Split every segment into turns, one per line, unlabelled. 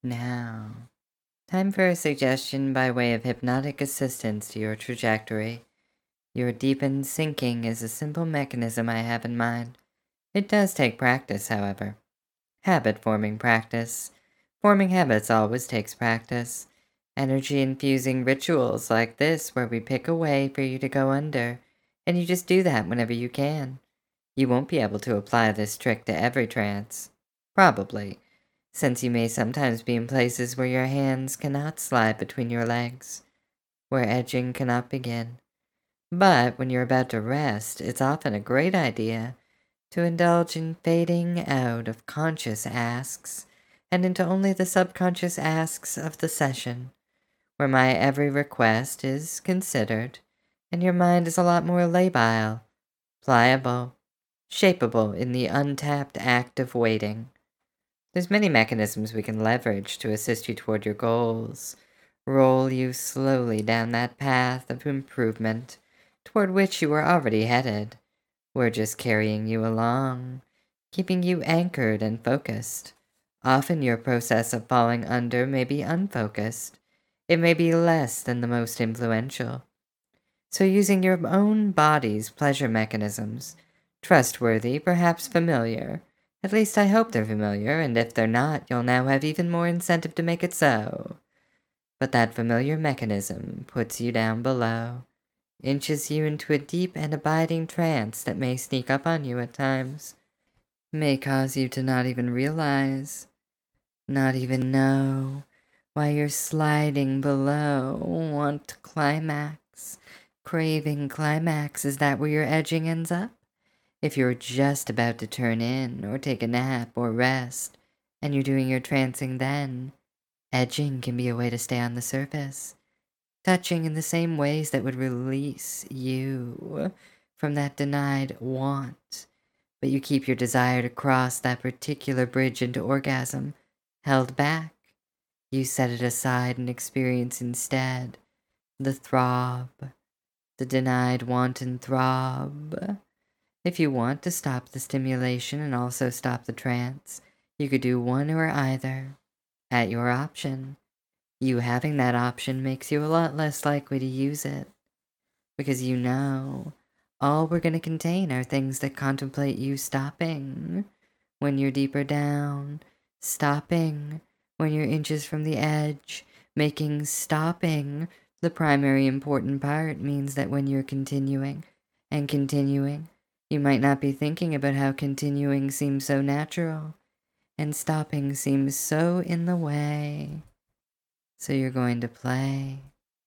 Now, time for a suggestion by way of hypnotic assistance to your trajectory. Your deepened sinking is a simple mechanism I have in mind. It does take practice, however. Habit forming practice. Forming habits always takes practice. Energy infusing rituals like this, where we pick a way for you to go under, and you just do that whenever you can. You won't be able to apply this trick to every trance. Probably, since you may sometimes be in places where your hands cannot slide between your legs, where edging cannot begin. But when you're about to rest, it's often a great idea to indulge in fading out of conscious asks and into only the subconscious asks of the session, where my every request is considered and your mind is a lot more labile, pliable, shapeable in the untapped act of waiting. There's many mechanisms we can leverage to assist you toward your goals, roll you slowly down that path of improvement toward which you are already headed. We're just carrying you along, keeping you anchored and focused. Often your process of falling under may be unfocused. It may be less than the most influential. So using your own body's pleasure mechanisms, trustworthy, perhaps familiar. At least I hope they're familiar, and if they're not, you'll now have even more incentive to make it so. But that familiar mechanism puts you down below, inches you into a deep and abiding trance that may sneak up on you at times, may cause you to not even realize, not even know why you're sliding below, want to climax, craving climax. Is that where your edging ends up? If you're just about to turn in or take a nap or rest, and you're doing your trancing then, edging can be a way to stay on the surface, touching in the same ways that would release you from that denied want, but you keep your desire to cross that particular bridge into orgasm held back. You set it aside and experience instead the throb, the denied wanton throb. If you want to stop the stimulation and also stop the trance, you could do one or either, at your option. You having that option makes you a lot less likely to use it, because you know all we're going to contain are things that contemplate you stopping when you're deeper down, stopping when you're inches from the edge, making stopping the primary important part means that when you're continuing and continuing, you might not be thinking about how continuing seems so natural and stopping seems so in the way. So you're going to play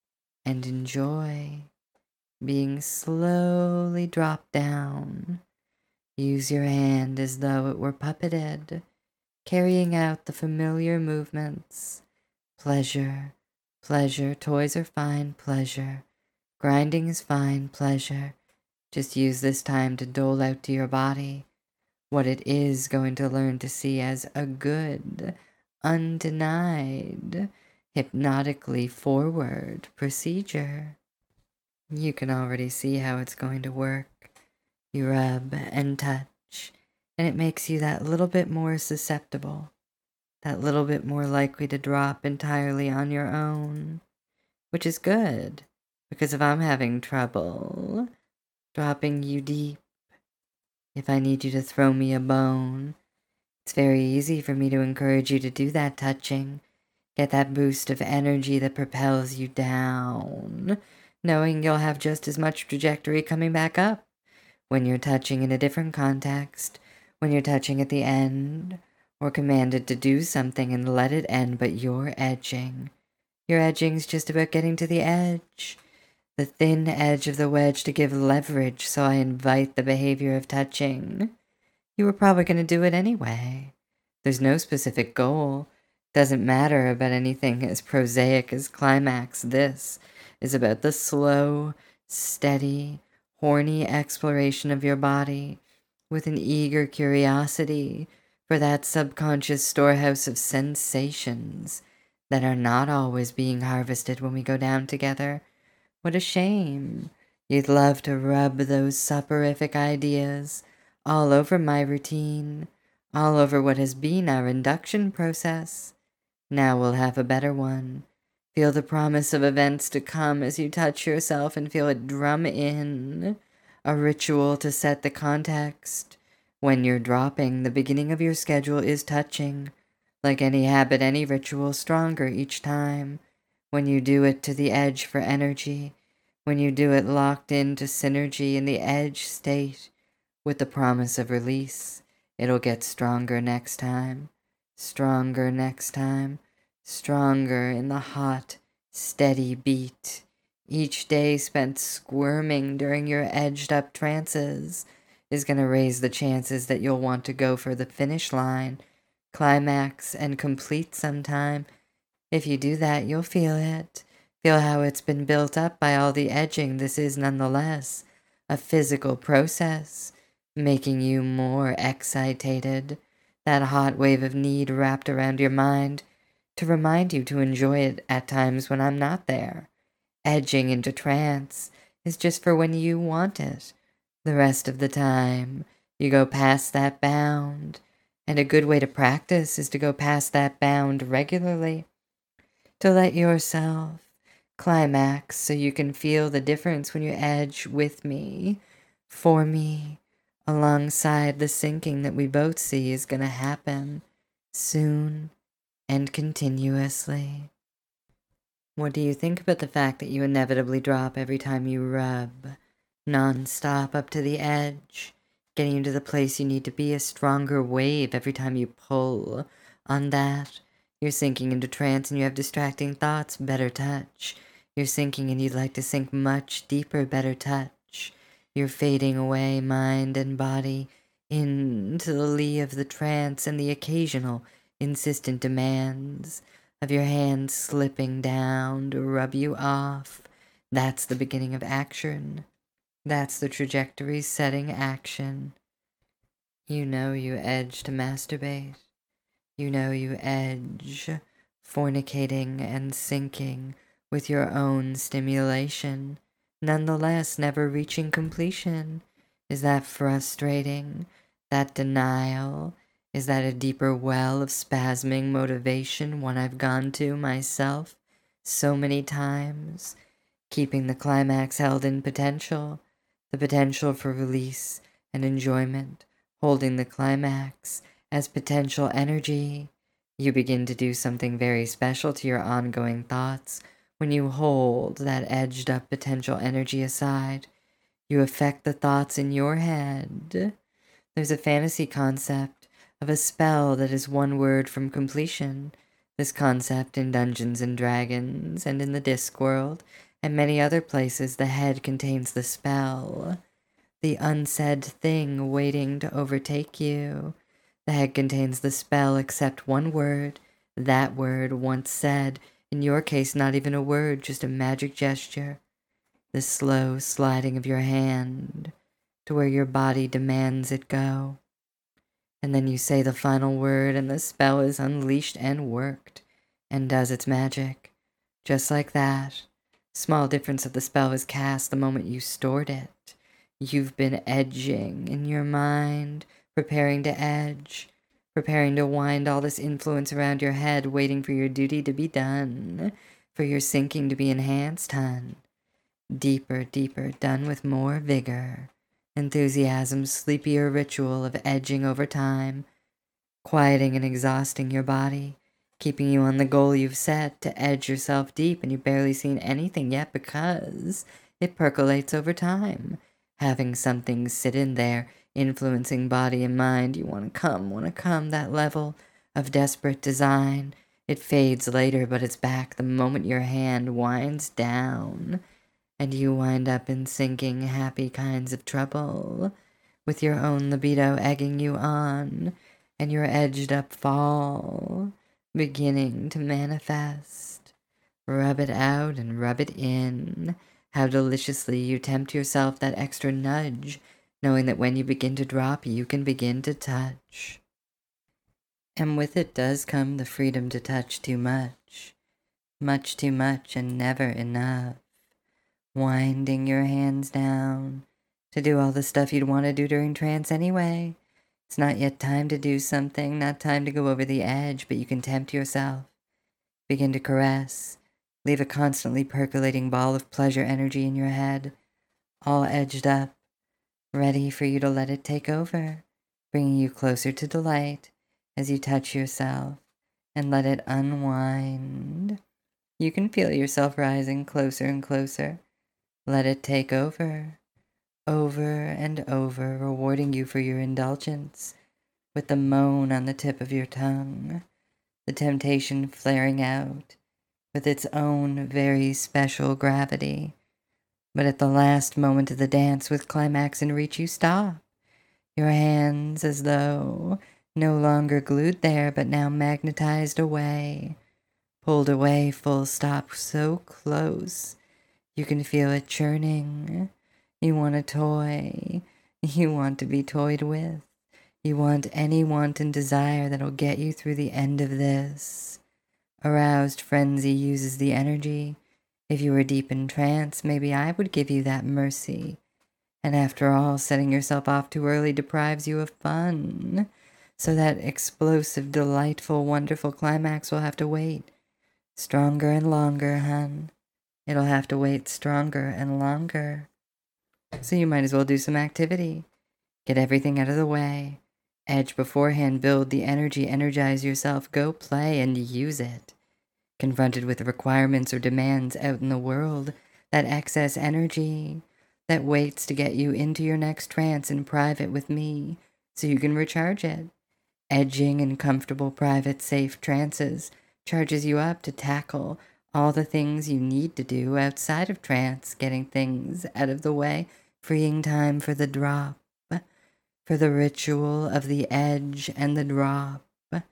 and enjoy being slowly dropped down. Use your hand as though it were puppeted, carrying out the familiar movements. Pleasure, pleasure, toys are fine, pleasure. Grinding is fine, pleasure. Just use this time to dole out to your body what it is going to learn to see as a good, undenied, hypnotically forward procedure. You can already see how it's going to work. You rub and touch, and it makes you that little bit more susceptible, that little bit more likely to drop entirely on your own, which is good, because if I'm having trouble dropping you deep, if I need you to throw me a bone, it's very easy for me to encourage you to do that touching. Get that boost of energy that propels you down, knowing you'll have just as much trajectory coming back up when you're touching in a different context, when you're touching at the end, or commanded to do something and let it end, but you're edging. Your edging's just about getting to the edge, the thin edge of the wedge to give leverage, so I invite the behavior of touching. You were probably going to do it anyway. There's no specific goal. Doesn't matter about anything as prosaic as climax. This is about the slow, steady, horny exploration of your body with an eager curiosity for that subconscious storehouse of sensations that are not always being harvested when we go down together. What a shame. You'd love to rub those soporific ideas all over my routine, all over what has been our induction process. Now we'll have a better one. Feel the promise of events to come as you touch yourself and feel it drum in. A ritual to set the context. When you're dropping, the beginning of your schedule is touching. Like any habit, any ritual, stronger each time. When you do it to the edge for energy. When you do it locked into synergy in the edge state. With the promise of release, it'll get stronger next time. Stronger next time. Stronger in the hot, steady beat. Each day spent squirming during your edged-up trances is going to raise the chances that you'll want to go for the finish line, climax, and complete sometime. If you do that, you'll feel it. Feel how it's been built up by all the edging. This is nonetheless a physical process, making you more excitated. That hot wave of need wrapped around your mind to remind you to enjoy it at times when I'm not there. Edging into trance is just for when you want it. The rest of the time, you go past that bound. And a good way to practice is to go past that bound regularly. To let yourself climax so you can feel the difference when you edge with me, for me, alongside the sinking that we both see is going to happen soon and continuously. What do you think about the fact that you inevitably drop every time you rub, non-stop up to the edge, getting you to the place you need to be, a stronger wave every time you pull on that? You're sinking into trance and you have distracting thoughts, better touch. You're sinking and you'd like to sink much deeper, better touch. You're fading away, mind and body, into the lee of the trance and the occasional insistent demands of your hands slipping down to rub you off. That's the beginning of action. That's the trajectory setting action. You know you edge to masturbate. You know you edge, fornicating and sinking with your own stimulation, nonetheless never reaching completion. Is that frustrating? That denial? Is that a deeper well of spasming motivation, one I've gone to myself so many times? Keeping the climax held in potential, the potential for release and enjoyment, holding the climax as potential energy. You begin to do something very special to your ongoing thoughts when you hold that edged up potential energy aside. You affect the thoughts in your head. There's a fantasy concept of a spell that is one word from completion. This concept in Dungeons and Dragons and in the Discworld and many other places, the head contains the spell, the unsaid thing waiting to overtake you. The head contains the spell except one word, that word once said, in your case not even a word, just a magic gesture, the slow sliding of your hand to where your body demands it go. And then you say the final word and the spell is unleashed and worked and does its magic. Just like that. Small difference of the spell is cast the moment you stored it. You've been edging in your mind, preparing to edge, preparing to wind all this influence around your head, waiting for your duty to be done, for your sinking to be enhanced, hun. Deeper, deeper, done with more vigor, enthusiasm, sleepier ritual of edging over time, quieting and exhausting your body, keeping you on the goal you've set to edge yourself deep, and you've barely seen anything yet because it percolates over time. Having something sit in there, influencing body and mind. You want to come, that level of desperate design. It fades later, but it's back the moment your hand winds down, and you wind up in sinking happy kinds of trouble, with your own libido egging you on, and your edged up fall beginning to manifest. Rub it out and rub it in. How deliciously you tempt yourself that extra nudge, knowing that when you begin to drop, you can begin to touch. And with it does come the freedom to touch too much too much and never enough. Winding your hands down to do all the stuff you'd want to do during trance anyway. It's not yet time to do something, not time to go over the edge, but you can tempt yourself. Begin to caress. Leave a constantly percolating ball of pleasure energy in your head, all edged up, ready for you to let it take over, bringing you closer to delight as you touch yourself and let it unwind. You can feel yourself rising closer and closer. Let it take over and over, rewarding you for your indulgence with the moan on the tip of your tongue, the temptation flaring out with its own very special gravity. But at the last moment of the dance with climax in reach, you stop, your hands as though no longer glued there, but now magnetized away, pulled away, full stop, so close. You can feel it churning. You want a toy. You want to be toyed with. You want any wanton desire that'll get you through the end of this. Aroused frenzy uses the energy. If you were deep in trance, maybe I would give you that mercy. And after all, setting yourself off too early deprives you of fun. So that explosive, delightful, wonderful climax will have to wait. Stronger and longer, hun. It'll have to wait stronger and longer. So you might as well do some activity. Get everything out of the way. Edge beforehand, build the energy, energize yourself, go play and use it. Confronted with requirements or demands out in the world, that excess energy that waits to get you into your next trance in private with me so you can recharge it. Edging in comfortable, private, safe trances charges you up to tackle all the things you need to do outside of trance, getting things out of the way, freeing time for the drop, for the ritual of the edge and the drop,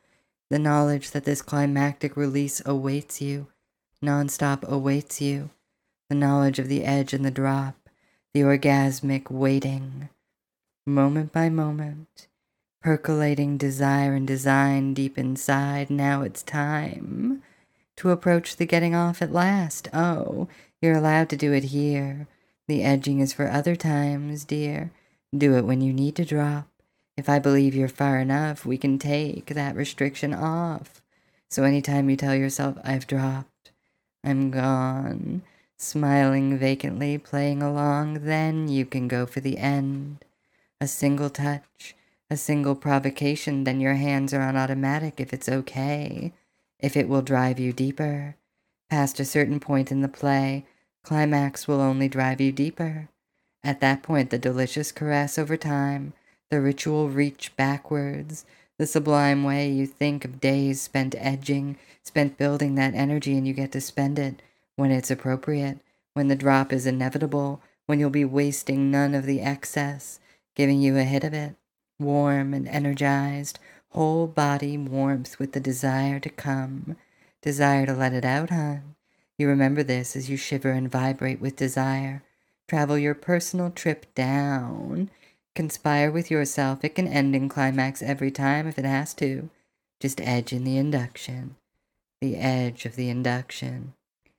the knowledge that this climactic release awaits you, nonstop awaits you, the knowledge of the edge and the drop, the orgasmic waiting, moment by moment, percolating desire and design deep inside. Now it's time to approach the getting off at last. Oh, you're allowed to do it here. The edging is for other times, dear. Do it when you need to drop. If I believe you're far enough, we can take that restriction off. So anytime you tell yourself, I've dropped, I'm gone, smiling vacantly, playing along, then you can go for the end. A single touch, a single provocation, then your hands are on automatic if it's okay. If it will drive you deeper. Past a certain point in the play, climax will only drive you deeper. At that point, the delicious caress over time, the ritual reach backwards, the sublime way you think of days spent edging, spent building that energy, and you get to spend it when it's appropriate, when the drop is inevitable, when you'll be wasting none of the excess, giving you a hit of it, warm and energized, whole body warmth with the desire to come, desire to let it out, hon. You remember this as you shiver and vibrate with desire. Travel your personal trip down. Conspire with yourself. It can end in climax every time if it has to. Just edge in the induction. The edge of the induction.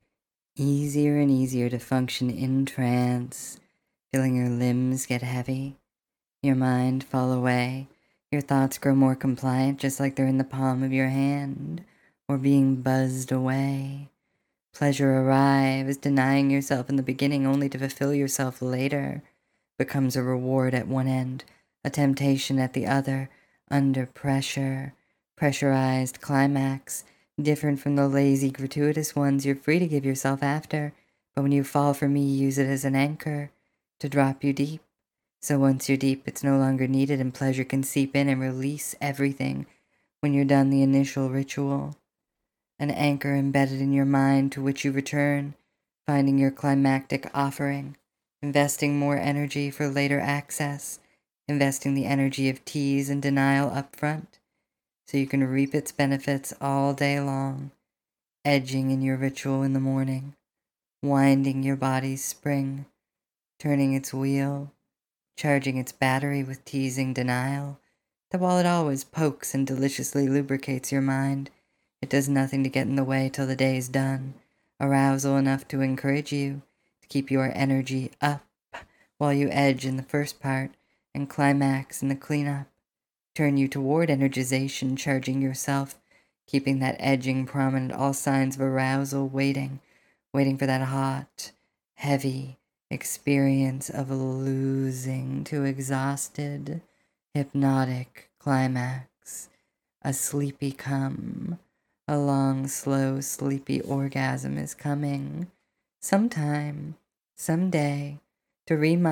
Easier and easier to function in trance, feeling your limbs get heavy, your mind fall away, your thoughts grow more compliant just like they're in the palm of your hand, or being buzzed away. Pleasure arrives, denying yourself in the beginning only to fulfill yourself later, becomes a reward at one end, a temptation at the other, under pressure, pressurized climax, different from the lazy, gratuitous ones you're free to give yourself after, but when you fall for me, use it as an anchor to drop you deep. So once you're deep, it's no longer needed and pleasure can seep in and release everything when you're done the initial ritual. An anchor embedded in your mind to which you return, finding your climactic offering, investing more energy for later access, investing the energy of tease and denial up front, so you can reap its benefits all day long, edging in your ritual in the morning, winding your body's spring, turning its wheel, charging its battery with teasing denial, that while it always pokes and deliciously lubricates your mind, it does nothing to get in the way till the day's done, arousal enough to encourage you, to keep your energy up, while you edge in the first part and climax in the cleanup, turn you toward energization, charging yourself, keeping that edging prominent, all signs of arousal, waiting for that hot, heavy experience of losing to exhausted, hypnotic climax, a sleepy come, a long, slow, sleepy orgasm is coming, sometime, someday, to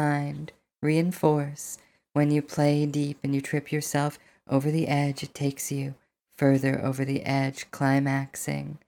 reinforce, when you play deep and you trip yourself over the edge, it takes you further over the edge, climaxing,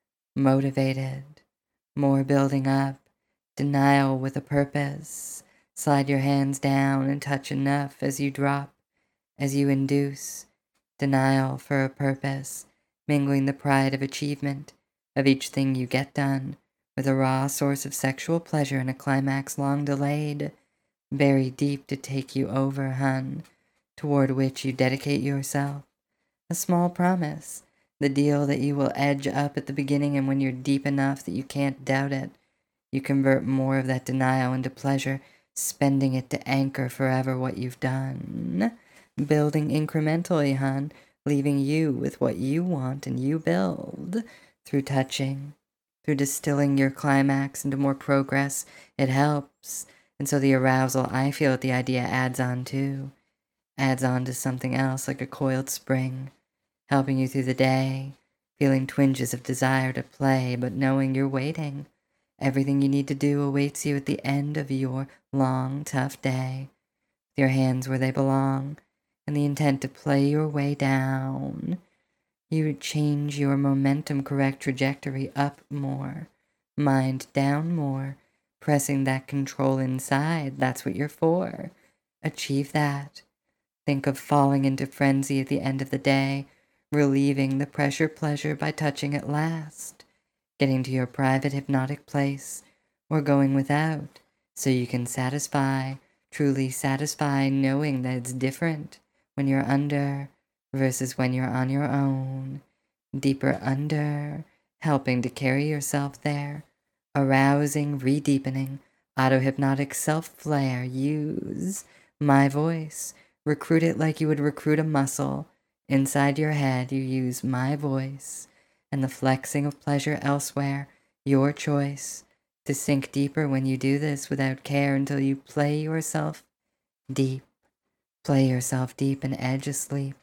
motivated, more building up, denial with a purpose. Slide your hands down and touch enough as you drop, as you induce, denial for a purpose, mingling the pride of achievement, of each thing you get done, with a raw source of sexual pleasure and a climax long delayed, very deep to take you over, hun, toward which you dedicate yourself. A small promise, the deal that you will edge up at the beginning, and when you're deep enough that you can't doubt it, you convert more of that denial into pleasure, spending it to anchor forever what you've done. Building incrementally, hun, leaving you with what you want and you build. Through touching, through distilling your climax into more progress, it helps. And so the arousal I feel at the idea adds on too. Adds on to something else like a coiled spring, helping you through the day, feeling twinges of desire to play, but knowing you're waiting. Everything you need to do awaits you at the end of your long, tough day, with your hands where they belong, and the intent to play your way down. You change your momentum, correct trajectory up more, mind down more, pressing that control inside. That's what you're for. Achieve that. Think of falling into frenzy at the end of the day, relieving the pressure pleasure by touching at last, getting to your private hypnotic place, or going without, so you can satisfy, truly satisfy, knowing that it's different when you're under versus when you're on your own. Deeper under, helping to carry yourself there, arousing, re-deepening, auto-hypnotic self-flare. Use my voice. Recruit it like you would recruit a muscle. Inside your head, you use my voice, and the flexing of pleasure elsewhere, your choice, to sink deeper when you do this without care until you play yourself deep. Play yourself deep and edge asleep.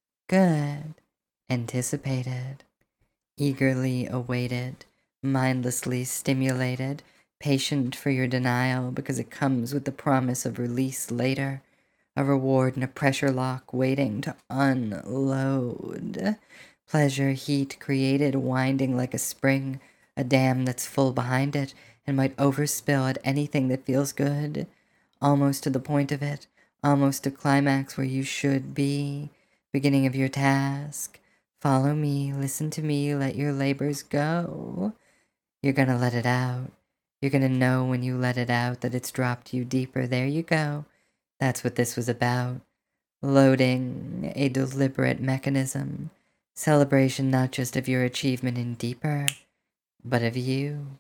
Good. Anticipated. Eagerly awaited. Mindlessly stimulated. Patient for your denial because it comes with the promise of release later. A reward and a pressure lock waiting to unload. Pleasure, heat created, winding like a spring, a dam that's full behind it and might overspill at anything that feels good. Almost to the point of it, almost to climax where you should be. Beginning of your task. Follow me, listen to me, let your labors go. You're gonna let it out. You're gonna know when you let it out that it's dropped you deeper. There you go. That's what this was about. Loading, a deliberate mechanism. Celebration not just of your achievement in deeper, but of you.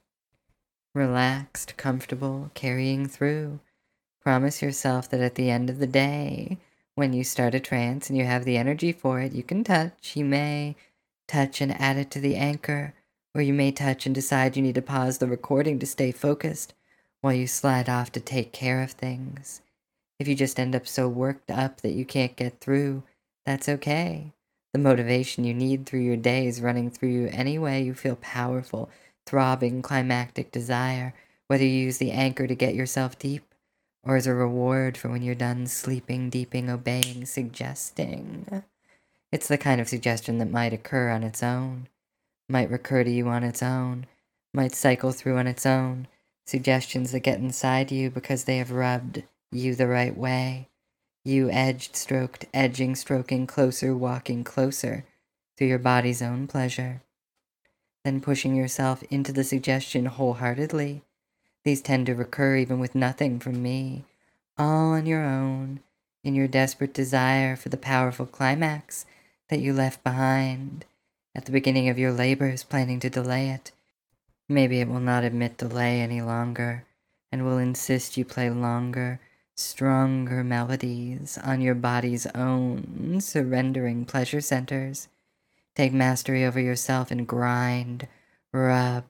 Relaxed, comfortable, carrying through. Promise yourself that at the end of the day, when you start a trance and you have the energy for it, you can touch. You may touch and add it to the anchor, or you may touch and decide you need to pause the recording to stay focused while you slide off to take care of things. If you just end up so worked up that you can't get through, that's okay. The motivation you need through your day is running through you anyway. You feel powerful, throbbing, climactic desire, whether you use the anchor to get yourself deep, or as a reward for when you're done sleeping, deeping, obeying, suggesting. It's the kind of suggestion that might occur on its own, might recur to you on its own, might cycle through on its own, suggestions that get inside you because they have rubbed you the right way. You edged, stroked, edging, stroking closer, walking closer through your body's own pleasure. Then pushing yourself into the suggestion wholeheartedly. These tend to recur even with nothing from me, all on your own, in your desperate desire for the powerful climax that you left behind at the beginning of your labors, planning to delay it. Maybe it will not admit delay any longer, and will insist you play longer, stronger melodies on your body's own surrendering pleasure centers. Take mastery over yourself and grind, rub,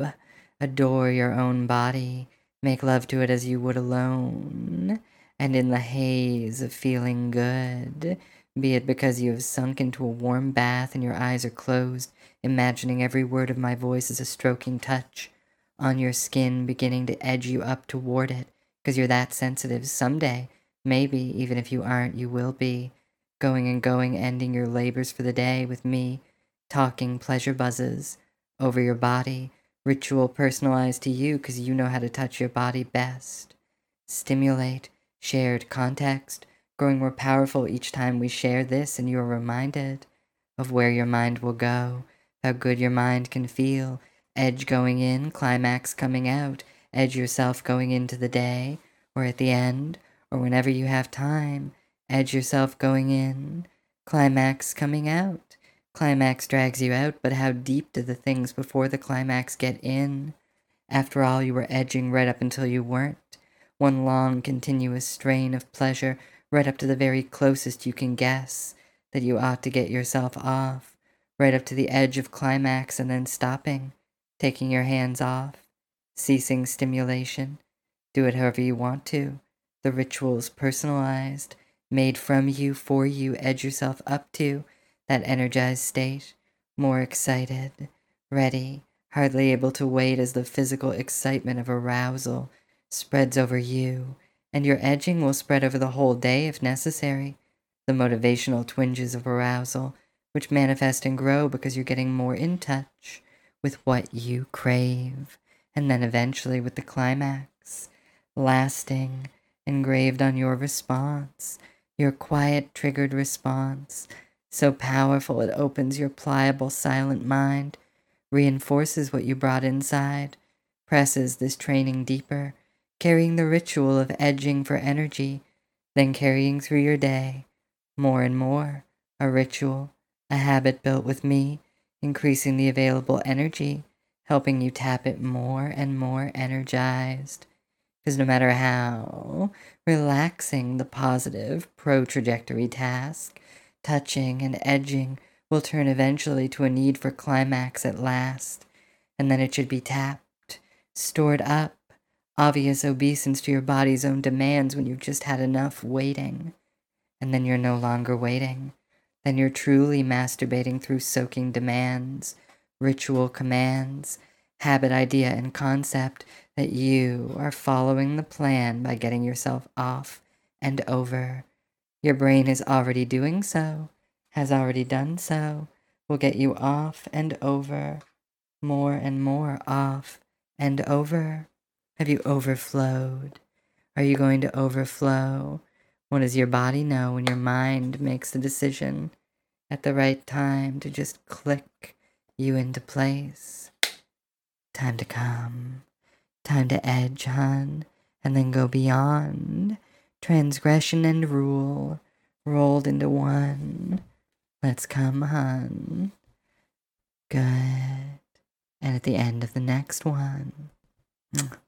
adore your own body. Make love to it as you would alone. And in the haze of feeling good, be it because you have sunk into a warm bath and your eyes are closed, imagining every word of my voice as a stroking touch on your skin, beginning to edge you up toward it, because you're that sensitive. Someday, maybe, even if you aren't, you will be. Going and going, ending your labors for the day with me, talking pleasure buzzes over your body, ritual personalized to you because you know how to touch your body best. Stimulate, shared context, growing more powerful each time we share this, and you are reminded of where your mind will go, how good your mind can feel, edge going in, climax coming out, edge yourself going into the day, or at the end, or whenever you have time, edge yourself going in, climax coming out. Climax drags you out, but how deep do the things before the climax get in? After all, you were edging right up until you weren't. One long, continuous strain of pleasure, right up to the very closest you can guess that you ought to get yourself off, right up to the edge of climax and then stopping, taking your hands off, ceasing stimulation. Do it however you want to. The ritual's personalized, made from you, for you, edge yourself up to that energized state, more excited, ready, hardly able to wait as the physical excitement of arousal spreads over you, and your edging will spread over the whole day if necessary. The motivational twinges of arousal, which manifest and grow because you're getting more in touch with what you crave, and then eventually with the climax, lasting, engraved on your response, your quiet, triggered response, so powerful it opens your pliable, silent mind, reinforces what you brought inside, presses this training deeper, carrying the ritual of edging for energy, then carrying through your day, more and more, a ritual, a habit built with me, increasing the available energy, helping you tap it more and more energized. Because no matter how relaxing the positive pro-trajectory task, touching and edging will turn eventually to a need for climax at last, and then it should be tapped, stored up, obvious obeisance to your body's own demands when you've just had enough waiting, and then you're no longer waiting. Then you're truly masturbating through soaking demands, ritual commands, habit, idea, and concept that you are following the plan by getting yourself off and over. Your brain is already doing so, has already done so, will get you off and over, more and more off and over. Have you overflowed? Are you going to overflow? What does your body know when your mind makes the decision at the right time to just click you into place? Time to come. Time to edge, hun, and then go beyond. Transgression and rule rolled into one. Let's come, hun. Good. And at the end of the next one.